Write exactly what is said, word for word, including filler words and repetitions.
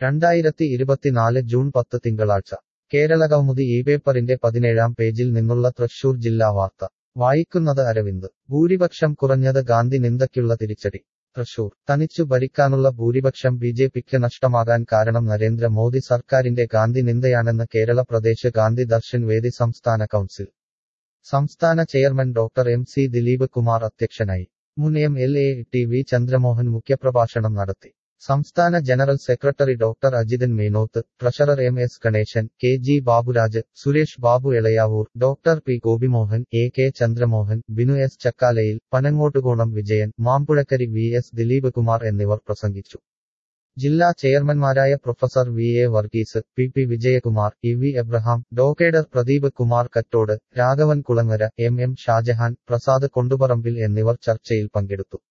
രണ്ടായിരത്തി ഇരുപത്തിനാല് ജൂൺ പത്ത് തിങ്കളാഴ്ച കേരളകൗമുദി ഈ പേപ്പറിന്റെ പതിനേഴാം പേജിൽ നിന്നുള്ള തൃശൂർ ജില്ലാ വാർത്ത വായിക്കുന്നത് അരവിന്ദ് ഭൂരിപക്ഷം കുറഞ്ഞത് ഗാന്ധി നിന്ദയ്ക്കുള്ള തിരിച്ചടി തൃശൂർ തനിച്ചു ഭരിക്കാനുള്ള ഭൂരിപക്ഷം ബിജെപിക്ക് നഷ്ടമാകാൻ കാരണം നരേന്ദ്ര മോദി സർക്കാരിന്റെ ഗാന്ധി നിന്ദയാണെന്ന് കേരള പ്രദേശ് ഗാന്ധി ദർശൻ വേദി സംസ്ഥാന കൗൺസിൽ സംസ്ഥാന chairman doctor M C Dileep Kumar അധ്യക്ഷനായി മുൻ M L A T V Chandramohan മുഖ്യപ്രഭാഷണം നടത്തി സംസ്ഥാന general secretary doctor Ajithan Menoth treasurer M S Ganeshan K G Baburaj Suresh Babu Elayavoor doctor P Gopimohan A K Chandramohan Binu S Chakkalayil Panangottukonam Vijayan Mampuzhakkari V S Dileep Kumar എന്നിവർ പ്രസംഗിച്ചു ജില്ലാ ചെയർമാൻമാരായ professor V A Varghese P P Vijayakumar E V Abraham doctor Pradeep Kumar Kattode Raghavan Kulangara M M Shajahan Prasad Konduparambil എന്നിവർ ചർച്ചയിൽ പങ്കെടുത്തു